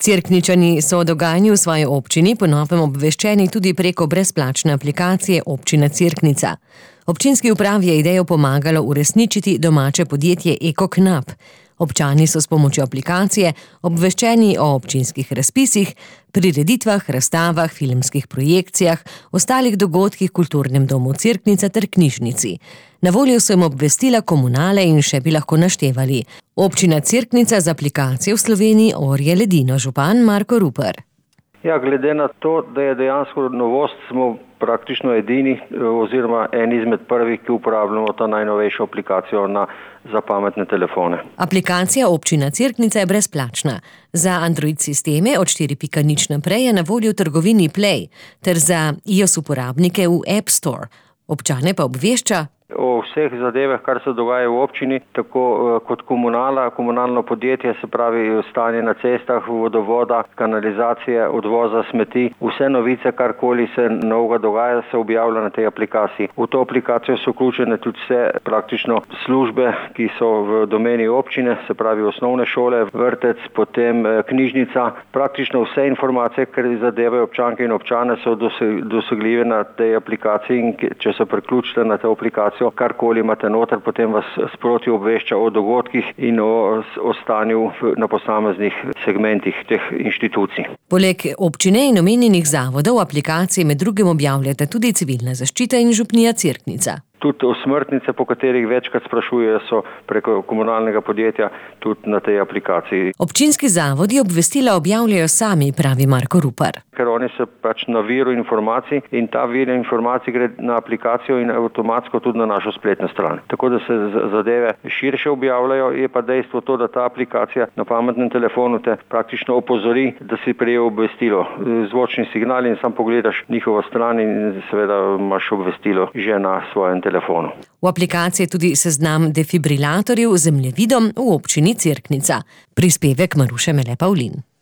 Cerkničani so o dogajanju v svoji občini po novem obveščeni tudi preko brezplačne aplikacije Občina Cerknica. Občinski upravi je idejo pomagalo uresničiti domače podjetje EkoKnap. Občani so s pomočjo aplikacije obveščeni o občinskih razpisih, prireditvah, razstavah, filmskih projekcijah, ostalih dogodkih v kulturnem domu Cerknica ter knjižnici. Na voljo so jim obvestila komunale in še bi lahko naštevali. Občina Cerknica z aplikacijo v Sloveniji orje ledino, župan Marko Rupar. Ja, glede na to, da je dejansko novost, smo praktično edini oziroma en izmed prvih, ki uporabljamo ta najnovejšo aplikacijo za pametne telefone. Aplikacija Občina Cerknica je brezplačna. Za Android sisteme od 4.0 naprej je na voljo v trgovini Play ter za iOS uporabnike v App Store. Občane pa obvešča o vseh zadevah, kar se dogaja v občini, tako kot komunalno podjetje, se pravi stanje na cestah, vodovoda, kanalizacije, odvoza smeti. Vse novice, karkoli se novega dogaja, se objavlja na tej aplikaciji. V to aplikacijo so vključene tudi vse praktično službe, ki so v domeni občine, se pravi osnovne šole, vrtec, potem knjižnica. Praktično vse informacije, ki zadevajo občanke in občane, so dosegljive na tej aplikaciji in če se priključite na to aplikacijo, karkoli imate noter, potem vas sproti obvešča o dogodkih in o stanju na posameznih segmentih teh inštitucij. Poleg občine in omenjenih zavodov v aplikaciji med drugim objavljata tudi Civilna zaščita in Župnija Cerknica. Tudi osmrtnice, po katerih večkrat sprašujejo, so preko komunalnega podjetja tudi na tej aplikaciji. Občinski zavodi obvestila objavljajo sami, pravi Marko Rupar. Ker oni so pač na viru informacij in ta vir informacij gre na aplikacijo in avtomatsko tudi na našo spletno stran. Tako da se zadeve širše objavljajo, je pa dejstvo to, da ta aplikacija na pametnem telefonu te praktično opozori, da si prejel obvestilo. Zvočni signal in sam pogledaš njihovo stran in seveda imaš obvestilo že na svojem telefonu. V aplikaciji je tudi seznam defibrilatorjev z zemljevidom v občini Cerknica. Prispevek Maruše Mele Pavlin.